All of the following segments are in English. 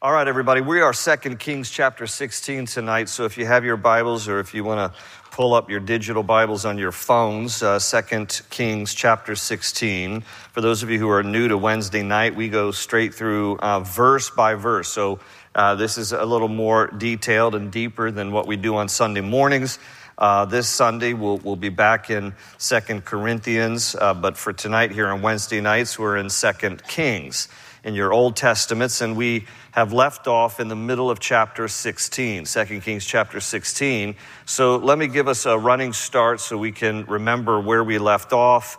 All right, everybody, we are 2 Kings chapter 16 tonight, so if you have your Bibles or if you want to pull up your digital Bibles on your phones, 2 Kings chapter 16. For those of you who are new to Wednesday night, we go straight through verse by verse, so this is a little more detailed and deeper than what we do on Sunday mornings. This Sunday, we'll be back in 2 Corinthians, but for tonight here on Wednesday nights, we're in 2 Kings in your Old Testaments, and we have left off in the middle of chapter 16, 2 Kings chapter 16. So let me give us a running start so we can remember where we left off.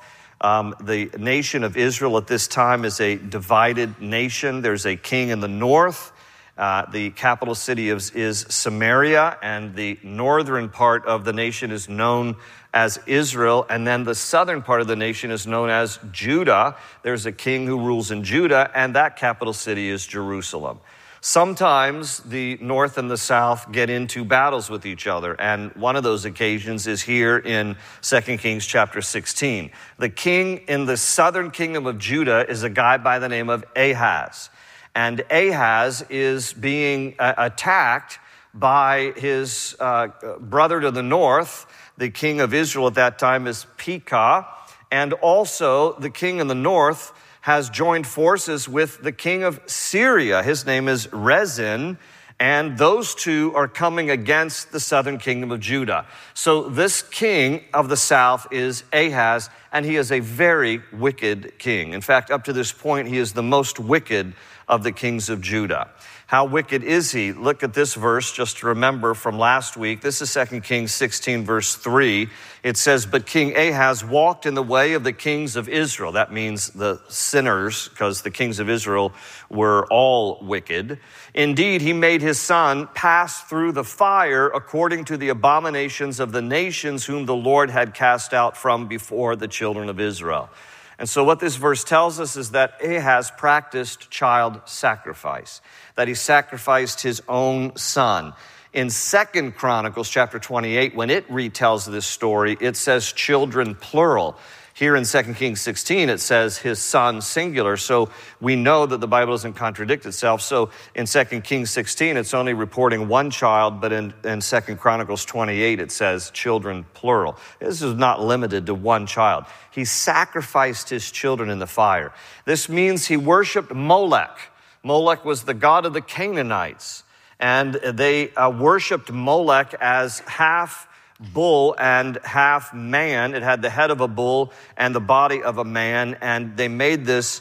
The nation of Israel at this time is a divided nation. There's a king in the north. The capital city is Samaria, and the northern part of the nation is known as Israel, and then the southern part of the nation is known as Judah. There's a king who rules in Judah, and that capital city is Jerusalem. Sometimes the north and the south get into battles with each other, and one of those occasions is here in 2 Kings chapter 16. The king in the southern kingdom of Judah is a guy by the name of Ahaz. And Ahaz is being attacked by his brother to the north. The king of Israel at that time is Pekah. And also the king in the north has joined forces with the king of Syria. His name is Rezin. And those two are coming against the southern kingdom of Judah. So this king of the south is Ahaz, and he is a very wicked king. In fact, up to this point, he is the most wicked of the kings of Judah. How wicked is he? Look at this verse just to remember from last week. This is 2 Kings 16 verse 3. It says, "But King Ahaz walked in the way of the kings of Israel." That means the sinners, because the kings of Israel were all wicked. "Indeed, he made his son pass through the fire according to the abominations of the nations whom the Lord had cast out from before the children of Israel." And so what this verse tells us is that Ahaz practiced child sacrifice, that he sacrificed his own son. In 2 Chronicles chapter 28, when it retells this story, it says children plural. Here in 2 Kings 16, it says his son singular. So we know that the Bible doesn't contradict itself. So in 2 Kings 16, it's only reporting one child, but in 2 Chronicles 28, it says children plural. This is not limited to one child. He sacrificed his children in the fire. This means he worshiped Molech. Molech was the god of the Canaanites, and they worshiped Molech as half bull and half man. It had the head of a bull and the body of a man, and they made this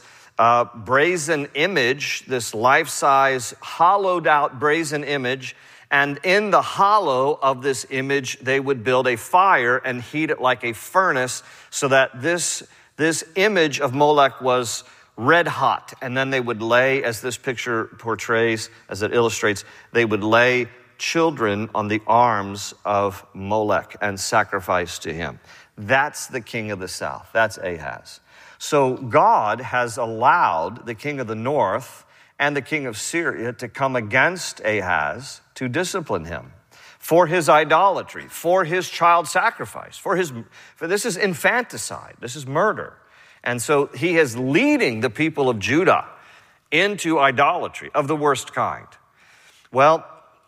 brazen image, this life-size, hollowed-out brazen image, and in the hollow of this image, they would build a fire and heat it like a furnace so that this image of Molech was red hot. And then they would lay, as this picture portrays, as it illustrates, they would lay children on the arms of Molech and sacrifice to him. That's the king of the south. That's Ahaz. So God has allowed the king of the north and the king of Syria to come against Ahaz to discipline him for his idolatry, for his child sacrifice, for this is infanticide, this is murder. And so he is leading the people of Judah into idolatry of the worst kind. Well,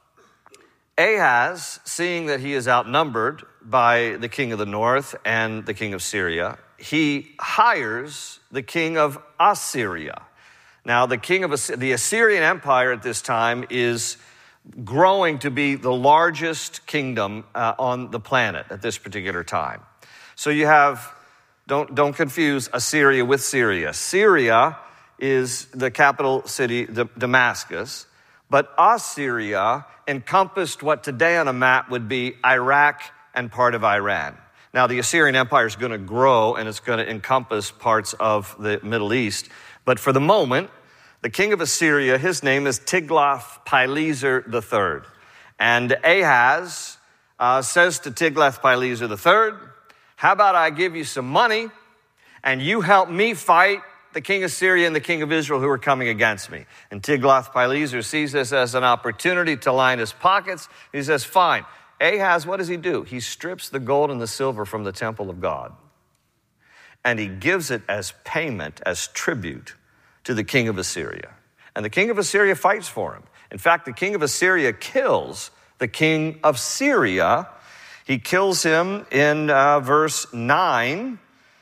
Ahaz, seeing that he is outnumbered by the king of the north and the king of Syria, he hires the king of Assyria. Now, the Assyrian Empire at this time is growing to be the largest kingdom on the planet at this particular time. So you have, don't confuse Assyria with Syria. Syria is the capital city, Damascus, but Assyria encompassed what today on a map would be Iraq and part of Iran. Now, the Assyrian Empire is going to grow, and it's going to encompass parts of the Middle East. But for the moment, the king of Assyria, his name is Tiglath-Pileser III. And Ahaz says to Tiglath-Pileser III, "How about I give you some money, and you help me fight the king of Syria and the king of Israel who are coming against me?" And Tiglath-Pileser sees this as an opportunity to line his pockets. He says, fine. Ahaz, what does he do? He strips the gold and the silver from the temple of God, and he gives it as payment, as tribute to the king of Assyria. And the king of Assyria fights for him. In fact, the king of Assyria kills the king of Syria. He kills him in verse 9.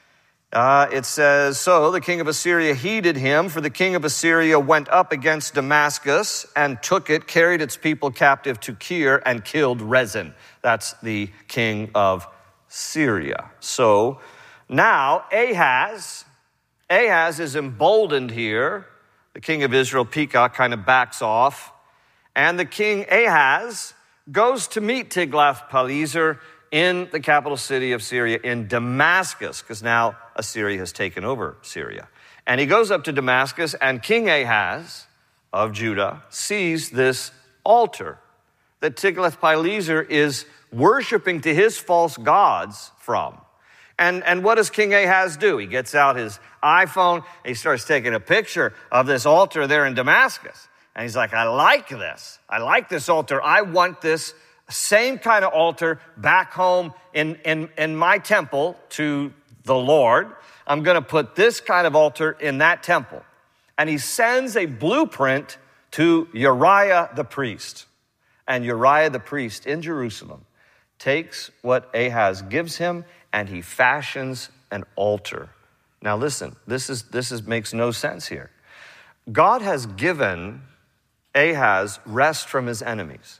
It says, so the king of Assyria heeded him, for the king of Assyria went up against Damascus and took it, carried its people captive to Kir, and killed Rezin. That's the king of Syria. So now Ahaz is emboldened here. The king of Israel, Pekah, kind of backs off. And the king Ahaz goes to meet Tiglath-Pileser in the capital city of Syria, in Damascus, because now Assyria has taken over Syria. And he goes up to Damascus, and King Ahaz of Judah sees this altar that Tiglath-Pileser is worshiping to his false gods from. And what does King Ahaz do? He gets out his iPhone, and he starts taking a picture of this altar there in Damascus. And he's like, I like this. I like this altar. I want this same kind of altar back home in my temple to the Lord. I'm going to put this kind of altar in that temple. And he sends a blueprint to Uriah the priest. And Uriah the priest in Jerusalem takes what Ahaz gives him, and he fashions an altar. Now listen, this makes no sense here. God has given Ahaz rest from his enemies.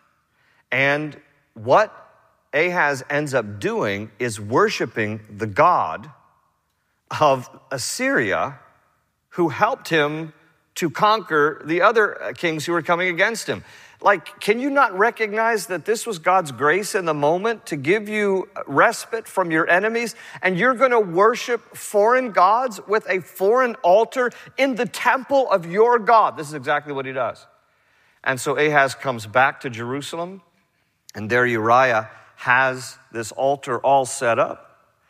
And what Ahaz ends up doing is worshiping the God of Assyria, who helped him to conquer the other kings who were coming against him. Like, can you not recognize that this was God's grace in the moment to give you respite from your enemies? And you're going to worship foreign gods with a foreign altar in the temple of your God. This is exactly what he does. And so Ahaz comes back to Jerusalem, and there Uriah has this altar all set up.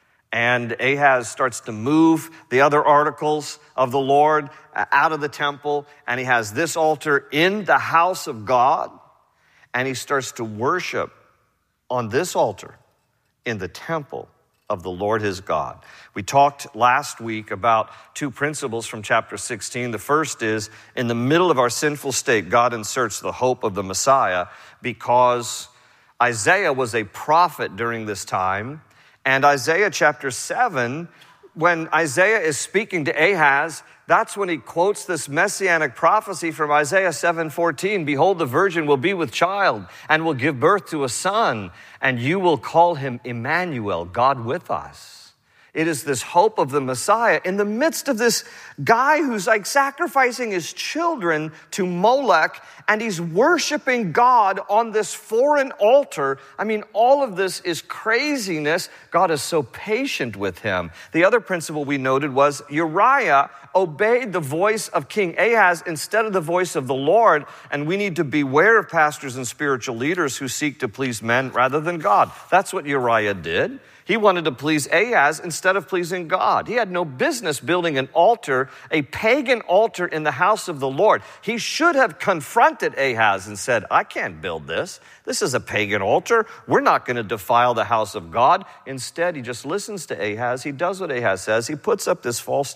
And Ahaz starts to move the other articles of the Lord out of the temple. And he has this altar in the house of God. And he starts to worship on this altar in the temple of the Lord his God. We talked last week about two principles from chapter 16. The first is, in the middle of our sinful state, God inserts the hope of the Messiah, because Isaiah was a prophet during this time. And Isaiah chapter 7, when Isaiah is speaking to Ahaz, that's when he quotes this messianic prophecy from Isaiah 7:14. Behold, the virgin will be with child and will give birth to a son, and you will call him Emmanuel, God with us. It is this hope of the Messiah in the midst of this guy who's like sacrificing his children to Molech, and he's worshiping God on this foreign altar. I mean, all of this is craziness. God is so patient with him. The other principle we noted was Uriah obeyed the voice of King Ahaz instead of the voice of the Lord, and we need to beware of pastors and spiritual leaders who seek to please men rather than God. That's what Uriah did. He wanted to please Ahaz instead of pleasing God. He had no business building an altar, a pagan altar in the house of the Lord. He should have confronted Ahaz and said, I can't build this. This is a pagan altar. We're not going to defile the house of God. Instead, he just listens to Ahaz. He does what Ahaz says. He puts up this false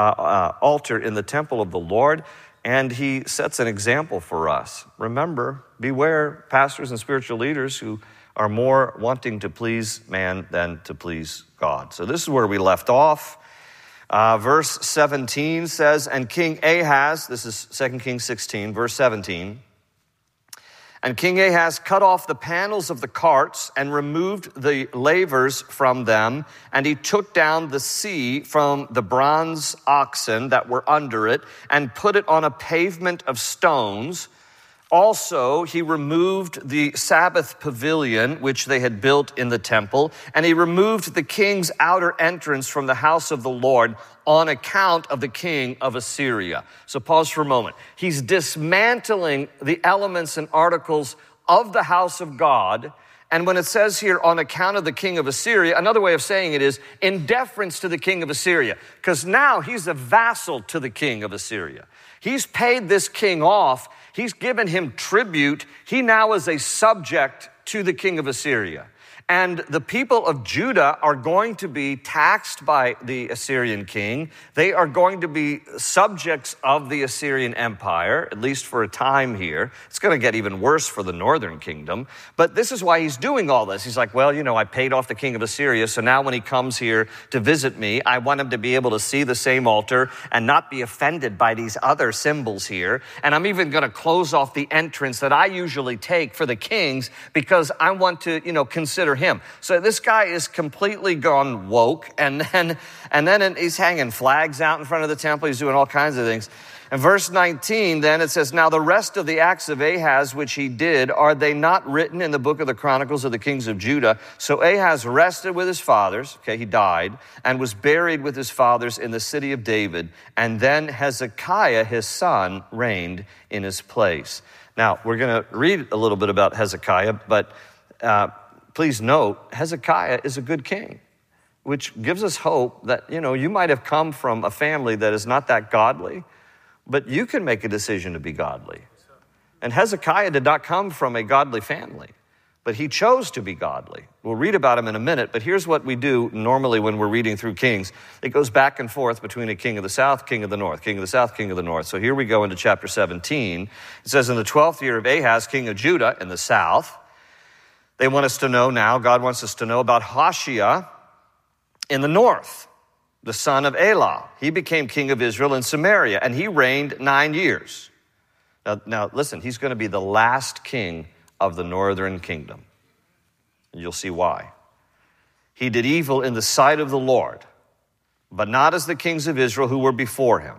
altar in the temple of the Lord, and he sets an example for us. Remember, beware pastors and spiritual leaders who are more wanting to please man than to please God. So this is where we left off. Verse 17 says, and King Ahaz, this is 2 Kings 16, verse 17, and King Ahaz cut off the panels of the carts and removed the lavers from them, and he took down the sea from the bronze oxen that were under it and put it on a pavement of stones. Also, he removed the Sabbath pavilion, which they had built in the temple, and he removed the king's outer entrance from the house of the Lord on account of the king of Assyria. So pause for a moment. He's dismantling the elements and articles of the house of God. And when it says here, on account of the king of Assyria, another way of saying it is in deference to the king of Assyria, because now he's a vassal to the king of Assyria. He's paid this king off. He's given him tribute. He now is a subject to the king of Assyria. And the people of Judah are going to be taxed by the Assyrian king. They are going to be subjects of the Assyrian Empire, at least for a time here. It's going to get even worse for the northern kingdom. But this is why he's doing all this. He's like, well, I paid off the king of Assyria, so now when he comes here to visit me, I want him to be able to see the same altar and not be offended by these other symbols here. And I'm even going to close off the entrance that I usually take for the kings because I want to, consider him. So this guy is completely gone woke, and then he's hanging flags out in front of the temple. He's doing all kinds of things. In verse 19, then it says, now the rest of the acts of Ahaz, which he did, are they not written in the book of the Chronicles of the kings of Judah? So Ahaz rested with his fathers, he died, and was buried with his fathers in the city of David. And then Hezekiah, his son, reigned in his place. Now, we're going to read a little bit about Hezekiah, but please note, Hezekiah is a good king, which gives us hope that, you might have come from a family that is not that godly, but you can make a decision to be godly. And Hezekiah did not come from a godly family, but he chose to be godly. We'll read about him in a minute, but here's what we do normally when we're reading through Kings. It goes back and forth between a king of the south, king of the north, king of the south, king of the north. So here we go into chapter 17. It says, in the 12th year of Ahaz, king of Judah in the south, they want us to know now, God wants us to know about Hoshea in the north, the son of Elah. He became king of Israel in Samaria, and he reigned 9 years. Now listen, he's going to be the last king of the northern kingdom. And you'll see why. He did evil in the sight of the Lord, but not as the kings of Israel who were before him.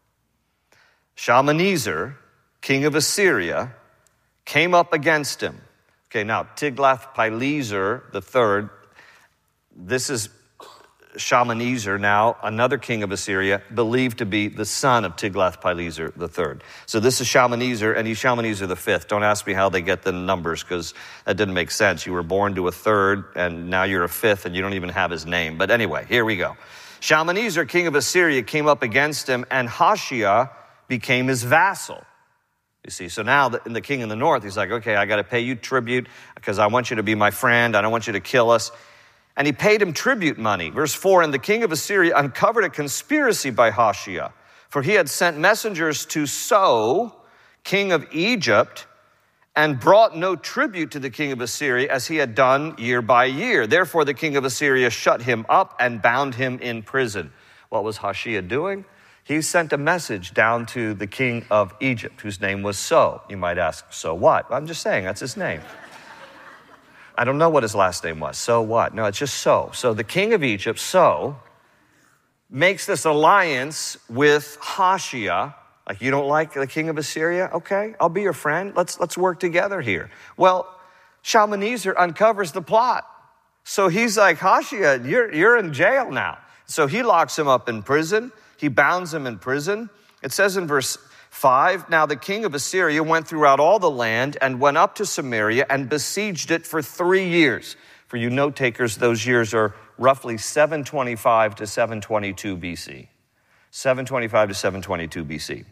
Shalmaneser, king of Assyria, came up against him. Okay, now Tiglath-Pileser III, this is Shalmaneser, now another king of Assyria, believed to be the son of Tiglath-Pileser III. So this is Shalmaneser, and he's Shalmaneser V. Don't ask me how they get the numbers, because that didn't make sense. You were born to a third, and now you're a fifth, and you don't even have his name. But anyway, here we go. Shalmaneser, king of Assyria, came up against him, and Hoshea became his vassal. You see, so now in the king in the north, he's like, okay, I got to pay you tribute because I want you to be my friend. I don't want you to kill us. And he paid him tribute money. Verse 4, and the king of Assyria uncovered a conspiracy by Hoshea, for he had sent messengers to So, king of Egypt, and brought no tribute to the king of Assyria as he had done year by year. Therefore, the king of Assyria shut him up and bound him in prison. What was Hoshea doing? He sent a message down to the king of Egypt, whose name was So. You might ask, so what? I'm just saying, that's his name. I don't know what his last name was. So what? No, it's just So. So the king of Egypt, So, makes this alliance with Hoshea. Like, you don't like the king of Assyria? Okay, I'll be your friend. Let's work together here. Well, Shalmaneser uncovers the plot. So he's like, Hoshea, you're in jail now. So he locks him up in prison. He bounds him in prison. It says in verse 5, now the king of Assyria went throughout all the land and went up to Samaria and besieged it for 3 years. For you note takers, those years are roughly 725 to 722 BC. 725 to 722 BC.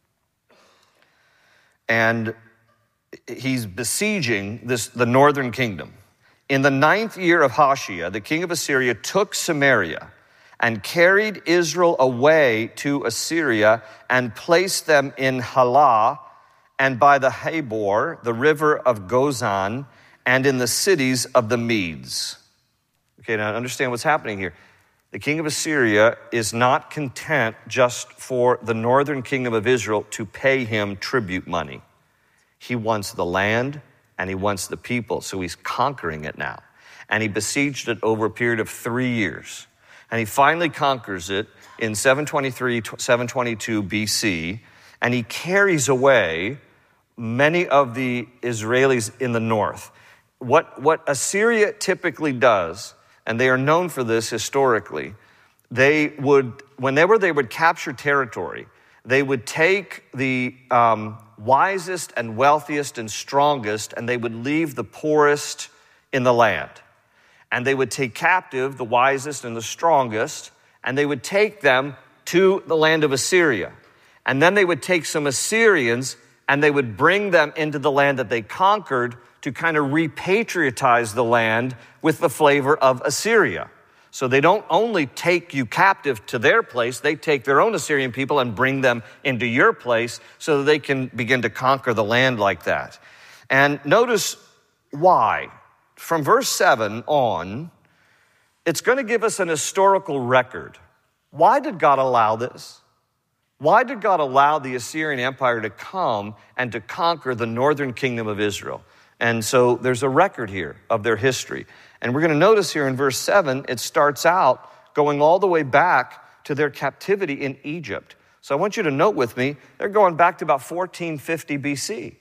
And he's besieging the northern kingdom. In the 9th year of Hoshea, the king of Assyria took Samaria and carried Israel away to Assyria and placed them in Halah and by the Habor, the river of Gozan, and in the cities of the Medes. Okay, now understand what's happening here. The king of Assyria is not content just for the northern kingdom of Israel to pay him tribute money. He wants the land and he wants the people, so he's conquering it now. And he besieged it over a period of 3 years. And he finally conquers it in 723, 722 BC, and he carries away many of the Israelis in the north. What Assyria typically does, and they are known for this historically, they would capture territory, they would take the wisest and wealthiest and strongest, and they would leave the poorest in the land. And they would take captive the wisest and the strongest, and they would take them to the land of Assyria. And then they would take some Assyrians and they would bring them into the land that they conquered to kind of repatriotize the land with the flavor of Assyria. So they don't only take you captive to their place, they take their own Assyrian people and bring them into your place so that they can begin to conquer the land like that. And notice why. From verse 7 on, it's going to give us an historical record. Why did God allow this? Why did God allow the Assyrian Empire to come and to conquer the northern kingdom of Israel? And so there's a record here of their history. And we're going to notice here in verse 7, it starts out going all the way back to their captivity in Egypt. So I want you to note with me, they're going back to about 1450 BC.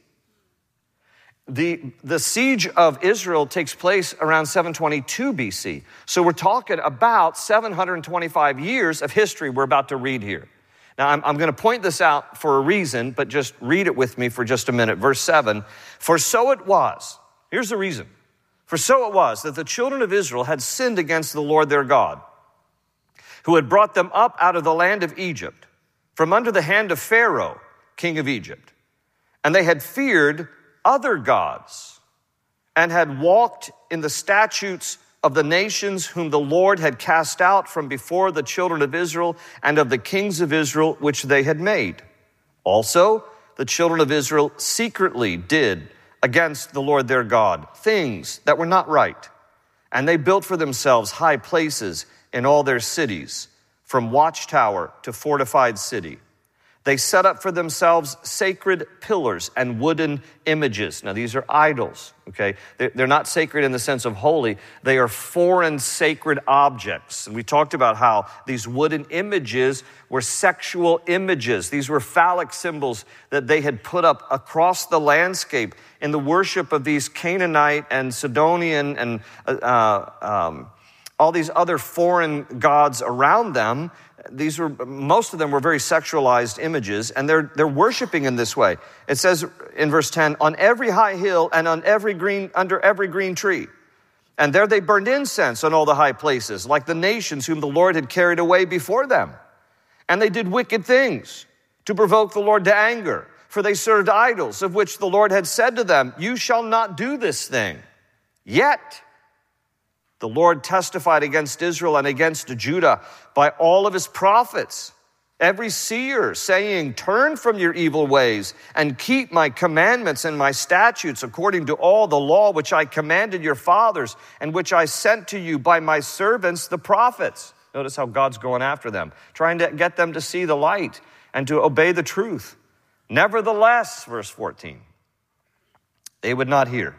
The siege of Israel takes place around 722 BC. So we're talking about 725 years of history we're about to read here. Now, I'm going to point this out for a reason, but just read it with me for just a minute. Verse 7, for so it was, here's the reason. For so it was that the children of Israel had sinned against the Lord their God, who had brought them up out of the land of Egypt, from under the hand of Pharaoh, king of Egypt. And they had feared other gods, and had walked in the statutes of the nations whom the Lord had cast out from before the children of Israel, and of the kings of Israel which they had made. Also, the children of Israel secretly did against the Lord their God things that were not right. And they built for themselves high places in all their cities, from watchtower to fortified city. They set up for themselves sacred pillars and wooden images. Now, these are idols, okay? They're not sacred in the sense of holy. They are foreign sacred objects. And we talked about how these wooden images were sexual images. These were phallic symbols that they had put up across the landscape in the worship of these Canaanite and Sidonian and all these other foreign gods around them. Most of them were very sexualized images, and they're worshiping in this way. It says in verse 10, on every high hill and on under every green tree. And there they burned incense on all the high places, like the nations whom the Lord had carried away before them. And they did wicked things to provoke the Lord to anger, for they served idols, of which the Lord had said to them, you shall not do this thing. Yet the Lord testified against Israel and against Judah by all of his prophets, every seer, saying, turn from your evil ways and keep my commandments and my statutes according to all the law which I commanded your fathers and which I sent to you by my servants, the prophets. Notice how God's going after them, trying to get them to see the light and to obey the truth. Nevertheless, verse 14, they would not hear,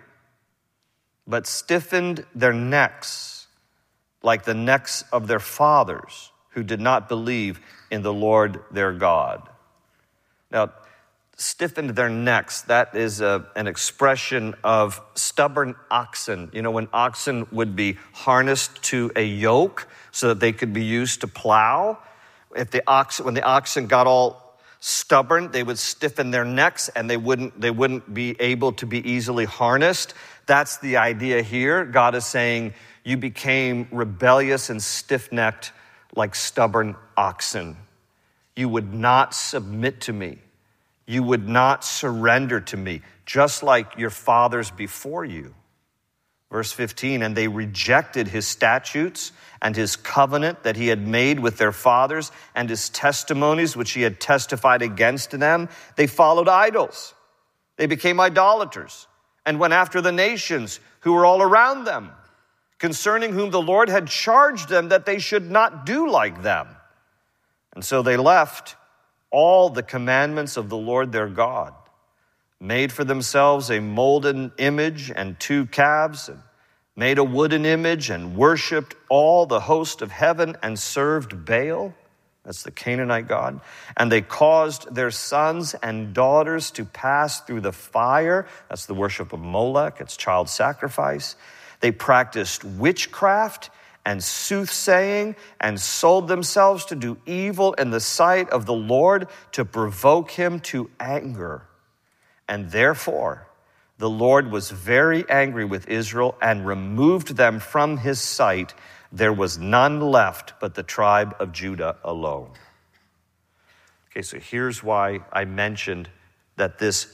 but stiffened their necks like the necks of their fathers who did not believe in the Lord their God. Now, stiffened their necks, that is an expression of stubborn oxen. You know, when oxen would be harnessed to a yoke so that they could be used to plow, when the oxen got all stubborn, they would stiffen their necks and they wouldn't be able to be easily harnessed. That's the idea here. God is saying, you became rebellious and stiff-necked like stubborn oxen. You would not submit to me. You would not surrender to me, just like your fathers before you. Verse 15, and they rejected his statutes and his covenant that he had made with their fathers and his testimonies which he had testified against them. They followed idols. They became idolaters and went after the nations who were all around them, concerning whom the Lord had charged them that they should not do like them. And so they left all the commandments of the Lord their God, made for themselves a molten image and 2 calves, and made a wooden image and worshiped all the host of heaven and served Baal. That's the Canaanite god. And they caused their sons and daughters to pass through the fire. That's the worship of Molech. It's child sacrifice. They practiced witchcraft and soothsaying and sold themselves to do evil in the sight of the Lord to provoke him to anger. And therefore, the Lord was very angry with Israel and removed them from his sight. There was none left but the tribe of Judah alone. Okay, so here's why I mentioned that this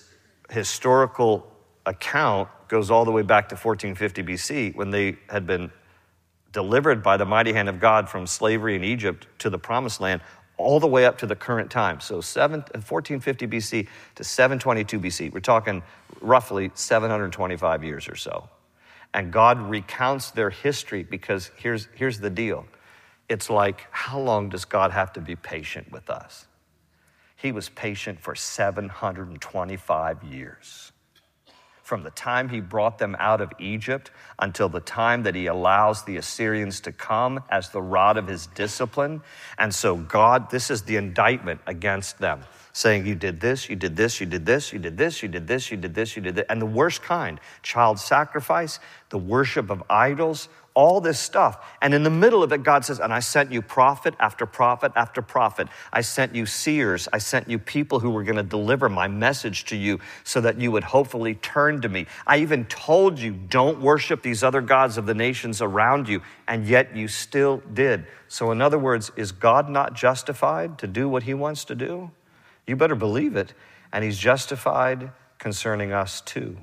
historical account goes all the way back to 1450 BC when they had been delivered by the mighty hand of God from slavery in Egypt to the promised land, all the way up to the current time. So 1450 BC to 722 BC. We're talking roughly 725 years or so. And God recounts their history because here's the deal. It's like, how long does God have to be patient with us? He was patient for 725 years. From the time he brought them out of Egypt until the time that he allows the Assyrians to come as the rod of his discipline. And so God, this is the indictment against them, saying, you did this, you did this, you did this, you did this, you did this, you did this, you did that. And the worst kind, child sacrifice, the worship of idols, all this stuff. And in the middle of it, God says, and I sent you prophet after prophet after prophet. I sent you seers. I sent you people who were going to deliver my message to you so that you would hopefully turn to me. I even told you, don't worship these other gods of the nations around you, and yet you still did. So in other words, is God not justified to do what he wants to do? You better believe it. And he's justified concerning us too.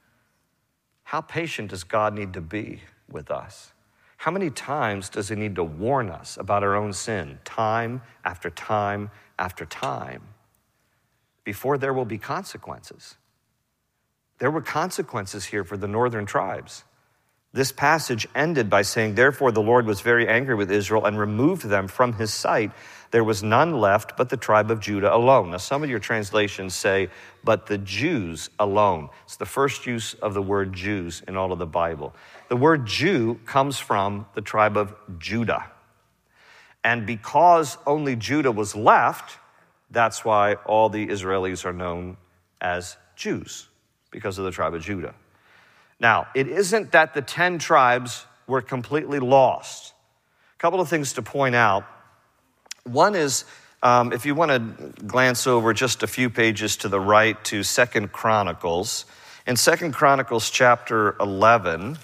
How patient does God need to be with us? How many times does he need to warn us about our own sin, time after time after time, before there will be consequences? There were consequences here for the northern tribes. This passage ended by saying, therefore the Lord was very angry with Israel and removed them from his sight. There was none left but the tribe of Judah alone. Now, some of your translations say, but the Jews alone. It's the first use of the word Jews in all of the Bible. The word Jew comes from the tribe of Judah. And because only Judah was left, that's why all the Israelis are known as Jews, because of the tribe of Judah. Now, it isn't that the 10 tribes were completely lost. A couple of things to point out. One is, if you want to glance over just a few pages to the right to 2 Chronicles. In 2 Chronicles chapter 11,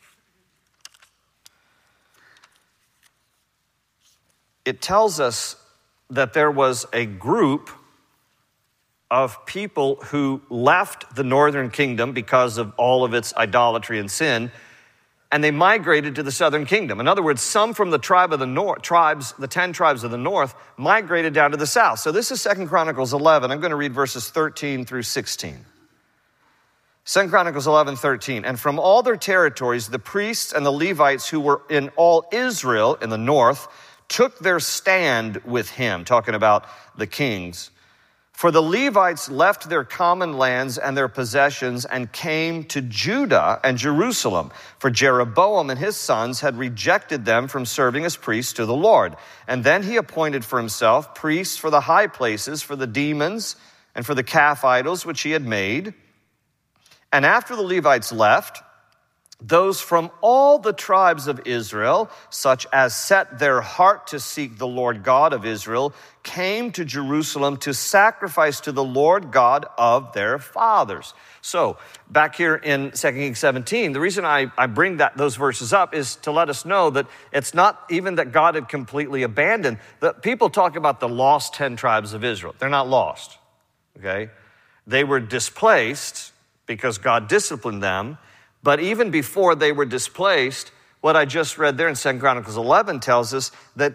it tells us that there was a group of people who left the northern kingdom because of all of its idolatry and sin, and they migrated to the southern kingdom. In other words, some from the tribe of the north, the 10 tribes of the north, migrated down to the south. So this is 2 Chronicles 11. I'm going to read verses 13 through 16. 2 Chronicles 11:13. And from all their territories, the priests and the Levites who were in all Israel in the north took their stand with him, talking about the kings. For the Levites left their common lands and their possessions and came to Judah and Jerusalem. For Jeroboam and his sons had rejected them from serving as priests to the Lord. And then he appointed for himself priests for the high places, for the demons, and for the calf idols which he had made. And after the Levites left, those from all the tribes of Israel, such as set their heart to seek the Lord God of Israel, came to Jerusalem to sacrifice to the Lord God of their fathers. So, back here in 2 Kings 17, the reason I bring those verses up is to let us know that it's not even that God had completely abandoned. People talk about the lost 10 tribes of Israel. They're not lost, okay? They were displaced because God disciplined them. But even before they were displaced, what I just read there in 2 Chronicles 11 tells us that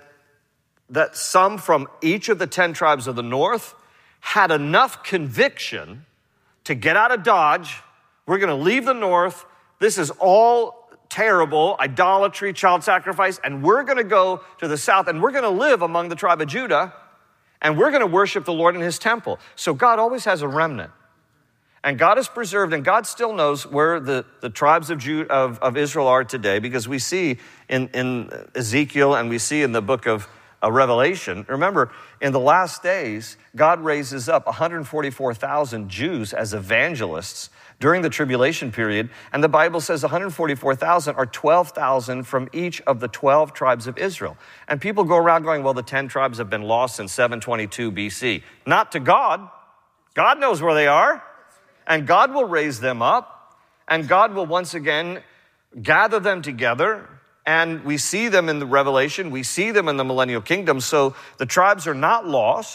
some from each of the 10 tribes of the north had enough conviction to get out of Dodge. We're going to leave the north. This is all terrible, idolatry, child sacrifice, and we're going to go to the south, and we're going to live among the tribe of Judah, and we're going to worship the Lord in his temple. So God always has a remnant. And God is preserved, and God still knows where the tribes of Israel are today, because we see in Ezekiel and we see in the book of Revelation. Remember, in the last days, God raises up 144,000 Jews as evangelists during the tribulation period, and the Bible says 144,000 are 12,000 from each of the 12 tribes of Israel. And people go around going, well, the 10 tribes have been lost since 722 BC. Not to God. God knows where they are. And God will raise them up, and God will once again gather them together, and we see them in the Revelation, we see them in the millennial kingdom. So the tribes are not lost,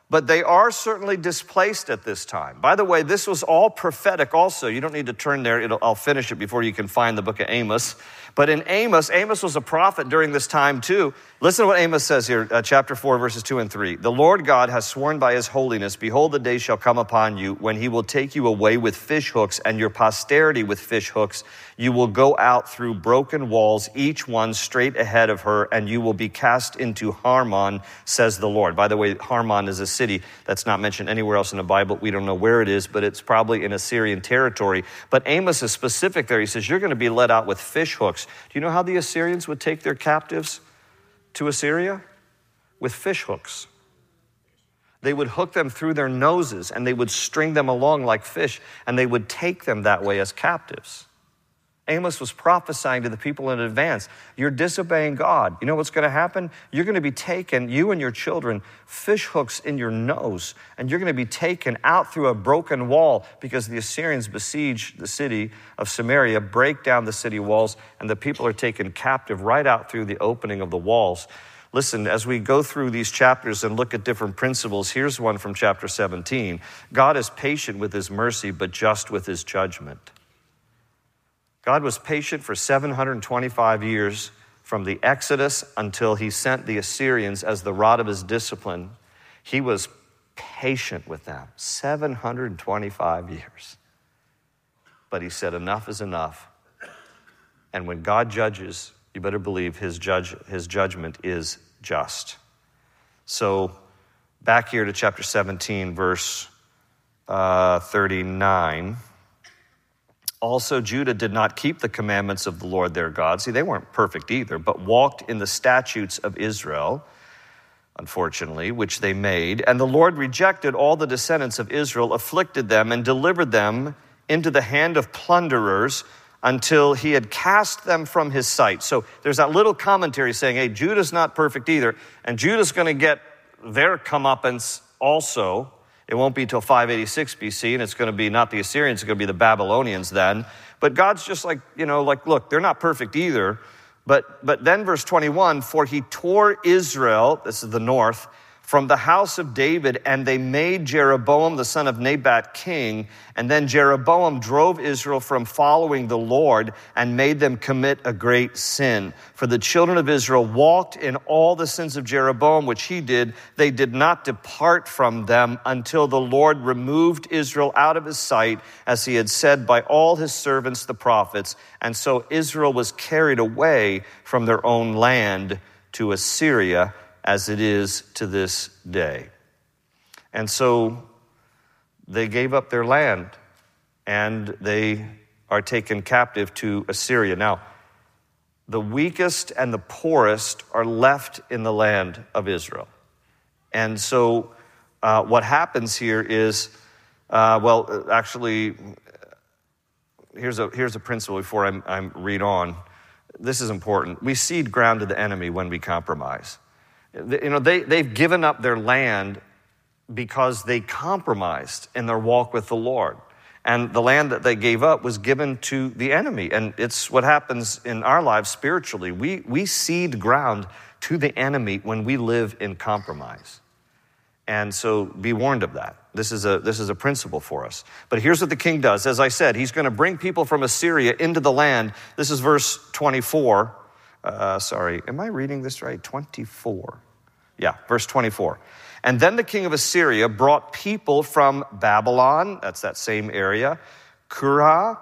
But they are certainly displaced at this time. By the way, this was all prophetic also. You don't need to turn there. I'll finish it before you can find the book of Amos. But in Amos was a prophet during this time too. Listen to what Amos says here, chapter 4, verses 2 and 3. The Lord God has sworn by his holiness, behold, the day shall come upon you when he will take you away with fish hooks and your posterity with fish hooks. You will go out through broken walls, each one straight ahead of her, and you will be cast into Harmon, says the Lord. By the way, Harmon is a city that's not mentioned anywhere else in the Bible. We don't know where it is, but it's probably in Assyrian territory. But Amos is specific there. He says, you're going to be led out with fish hooks. Do you know how the Assyrians would take their captives to Assyria? With fish hooks. They would hook them through their noses and they would string them along like fish, and they would take them that way as captives. Amos was prophesying to the people in advance. You're disobeying God. You know what's going to happen? You're going to be taken, you and your children, fish hooks in your nose, and you're going to be taken out through a broken wall because the Assyrians besiege the city of Samaria, break down the city walls, and the people are taken captive right out through the opening of the walls. Listen, as we go through these chapters and look at different principles, here's one from chapter 17. God is patient with his mercy, but just with his judgment. God was patient for 725 years from the Exodus until he sent the Assyrians as the rod of his discipline. He was patient with them, 725 years. But he said, enough is enough. And when God judges, you better believe his judgment is just. So back here to chapter 17, verse 39. Also, Judah did not keep the commandments of the Lord their God. See, they weren't perfect either, but walked in the statutes of Israel, unfortunately, which they made. And the Lord rejected all the descendants of Israel, afflicted them, and delivered them into the hand of plunderers until he had cast them from his sight. So there's that little commentary saying, hey, Judah's not perfect either, and Judah's going to get their comeuppance also. It won't be till 586 BC, and it's going to be not the Assyrians, it's going to be the Babylonians then. But God's just like, look, they're not perfect either. But then verse 21, for he tore Israel, this is the north, from the house of David, and they made Jeroboam the son of Nebat king. And then Jeroboam drove Israel from following the Lord and made them commit a great sin. For the children of Israel walked in all the sins of Jeroboam, which he did. They did not depart from them until the Lord removed Israel out of his sight, as he had said by all his servants the prophets. And so Israel was carried away from their own land to Assyria, as it is to this day. And so they gave up their land and they are taken captive to Assyria. Now, the weakest and the poorest are left in the land of Israel. And so what happens here is, here's a principle before I read on. This is important. We cede ground to the enemy when we compromise. They've given up their land because they compromised in their walk with the Lord. And the land that they gave up was given to the enemy. And it's what happens in our lives spiritually. We cede ground to the enemy when we live in compromise. And so be warned of that. This is a principle for us. But here's what the king does. As I said, he's going to bring people from Assyria into the land. This is verse 24. Am I reading this right? 24. Yeah, verse 24. And then the king of Assyria brought people from Babylon, that's that same area, Kuta,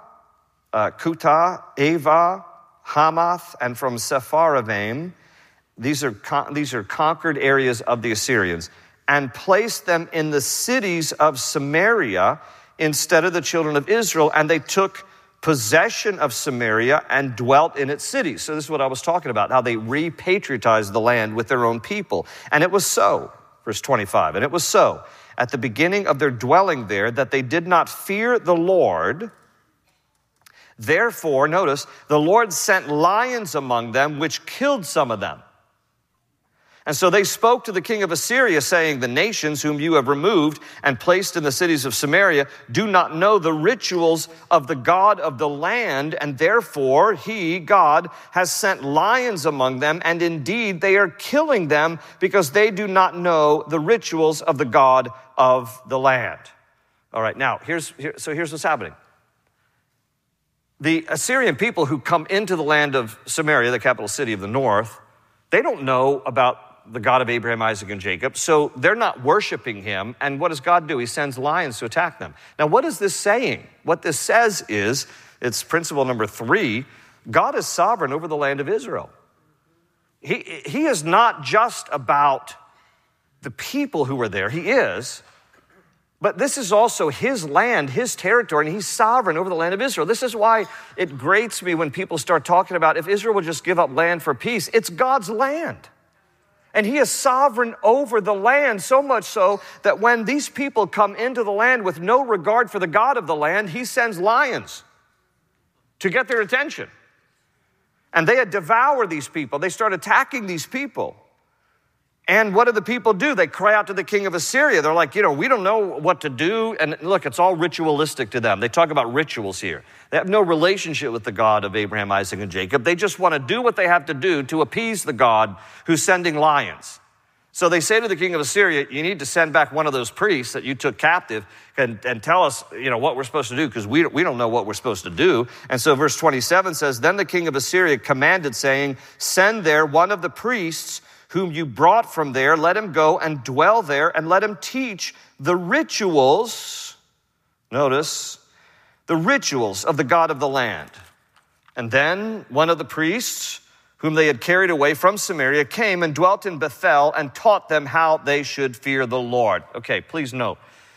Ava, Hamath, and from Sepharvaim. These are conquered areas of the Assyrians, and placed them in the cities of Samaria instead of the children of Israel, and they took possession of Samaria and dwelt in its cities. So this is what I was talking about, how they repatriatized the land with their own people. And it was so, verse 25, and it was so at the beginning of their dwelling there that they did not fear the Lord. Therefore, notice, the Lord sent lions among them, which killed some of them. And so they spoke to the king of Assyria, saying, the nations whom you have removed and placed in the cities of Samaria do not know the rituals of the God of the land, and therefore he, God, has sent lions among them, and indeed they are killing them because they do not know the rituals of the God of the land. All right, now, here's what's happening. The Assyrian people who come into the land of Samaria, the capital city of the north, they don't know about the God of Abraham, Isaac, and Jacob, so they're not worshiping him. And what does God do? He sends lions to attack them. Now, what is this saying? What this says is, it's principle number 3, God is sovereign over the land of Israel. He is not just about the people who are there. He is, but this is also his land, his territory, and he's sovereign over the land of Israel. This is why it grates me when people start talking about if Israel would just give up land for peace. It's God's land. And he is sovereign over the land, so much so that when these people come into the land with no regard for the God of the land, he sends lions to get their attention. And they devour these people. They start attacking these people. And what do the people do? They cry out to the king of Assyria. They're like, we don't know what to do. And look, it's all ritualistic to them. They talk about rituals here. They have no relationship with the God of Abraham, Isaac, and Jacob. They just want to do what they have to do to appease the God who's sending lions. So they say to the king of Assyria, you need to send back one of those priests that you took captive and tell us, what we're supposed to do, because we don't know what we're supposed to do. And so verse 27 says, then the king of Assyria commanded, saying, send there one of the priests whom you brought from there, let him go and dwell there, and let him teach the rituals, notice, the rituals of the God of the land. And then one of the priests whom they had carried away from Samaria came and dwelt in Bethel and taught them how they should fear the Lord. Okay, please note,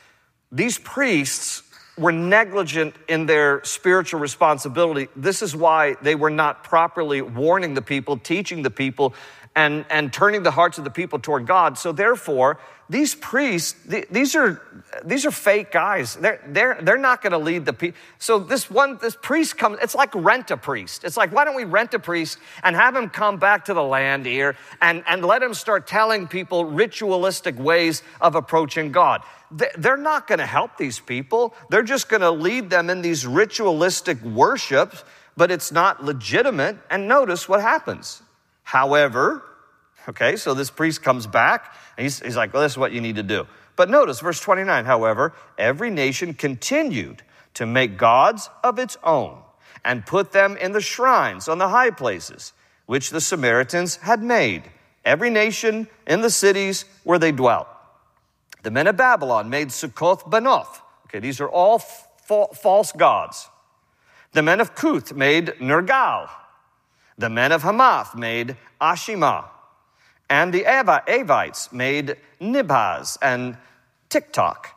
these priests were negligent in their spiritual responsibility. This is why they were not properly warning the people, teaching the people, and turning the hearts of the people toward God. So therefore, these priests, these are fake guys. They're not going to lead the people. So this priest comes, it's like rent a priest. It's like, why don't we rent a priest and have him come back to the land here and let him start telling people ritualistic ways of approaching God. They're not going to help these people. They're just going to lead them in these ritualistic worships, but it's not legitimate. And notice what happens. However, okay, so this priest comes back, and he's like, well, this is what you need to do. But notice, verse 29, however, every nation continued to make gods of its own and put them in the shrines on the high places, which the Samaritans had made, every nation in the cities where they dwelt. The men of Babylon made Succoth-Benoth. Okay, these are all false gods. The men of Cuth made Nergal. The men of Hamath made Ashima, and the Avites made Nibhaz and Tartak.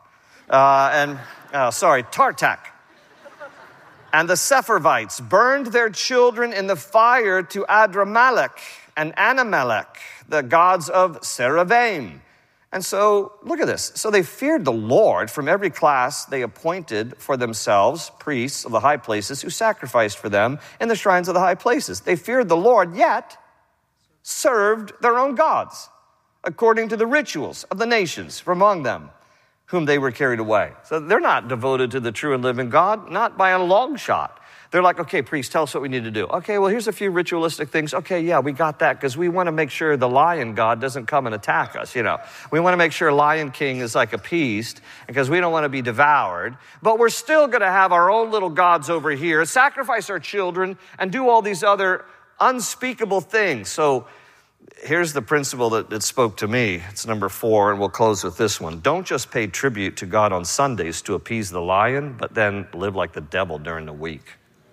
And the Sepharvites burned their children in the fire to Adramelech and Anamelech, the gods of Seravaim. And so, look at this. So they feared the Lord. From every class they appointed for themselves priests of the high places who sacrificed for them in the shrines of the high places. They feared the Lord, yet served their own gods, according to the rituals of the nations from among them, whom they were carried away. So they're not devoted to the true and living God, not by a long shot. They're like, okay, priest, tell us what we need to do. Okay, well, here's a few ritualistic things. Okay, yeah, we got that because we want to make sure the lion god doesn't come and attack us, We want to make sure Lion King is like appeased because we don't want to be devoured. But we're still going to have our own little gods over here, sacrifice our children, and do all these other unspeakable things. So here's the principle that spoke to me. It's number 4, and we'll close with this one. Don't just pay tribute to God on Sundays to appease the lion, but then live like the devil during the week.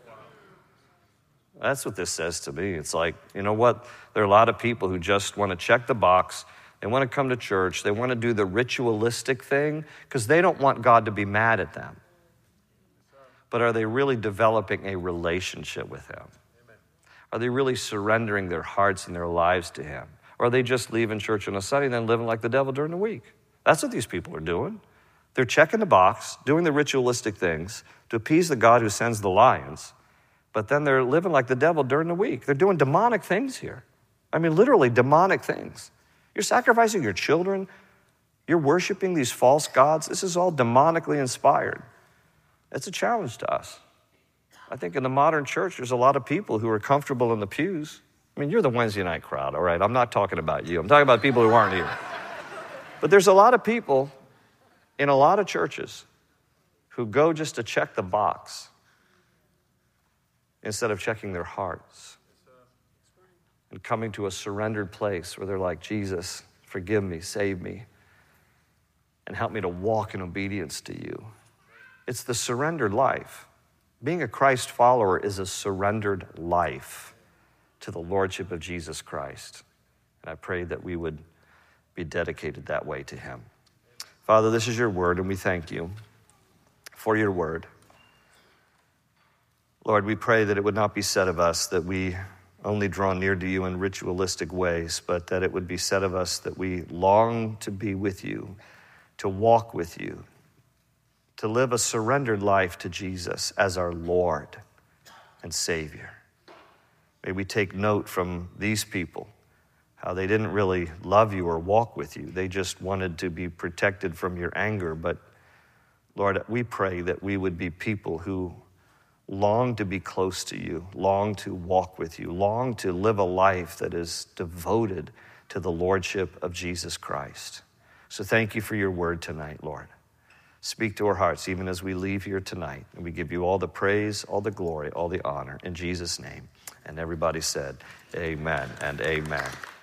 That's what this says to me. It's like, you know what? There are a lot of people who just want to check the box. They want to come to church. They want to do the ritualistic thing because they don't want God to be mad at them. But are they really developing a relationship with him? Are they really surrendering their hearts and their lives to him? Or are they just leaving church on a Sunday and then living like the devil during the week? That's what these people are doing. They're checking the box, doing the ritualistic things to appease the God who sends the lions. But then they're living like the devil during the week. They're doing demonic things here. I mean, literally demonic things. You're sacrificing your children. You're worshiping these false gods. This is all demonically inspired. It's a challenge to us. I think in the modern church, there's a lot of people who are comfortable in the pews. I mean, you're the Wednesday night crowd, all right? I'm not talking about you. I'm talking about people who aren't here. But there's a lot of people in a lot of churches who go just to check the box instead of checking their hearts and coming to a surrendered place where they're like, Jesus, forgive me, save me, and help me to walk in obedience to you. It's the surrendered life. Being a Christ follower is a surrendered life to the lordship of Jesus Christ. And I pray that we would be dedicated that way to him. Father, this is your word, and we thank you for your word. Lord, we pray that it would not be said of us that we only draw near to you in ritualistic ways, but that it would be said of us that we long to be with you, to walk with you, to live a surrendered life to Jesus as our Lord and Savior. May we take note from these people, how they didn't really love you or walk with you. They just wanted to be protected from your anger. But Lord, we pray that we would be people who long to be close to you, long to walk with you, long to live a life that is devoted to the lordship of Jesus Christ. So thank you for your word tonight, Lord. Speak to our hearts even as we leave here tonight. And we give you all the praise, all the glory, all the honor in Jesus' name. And everybody said, amen and amen.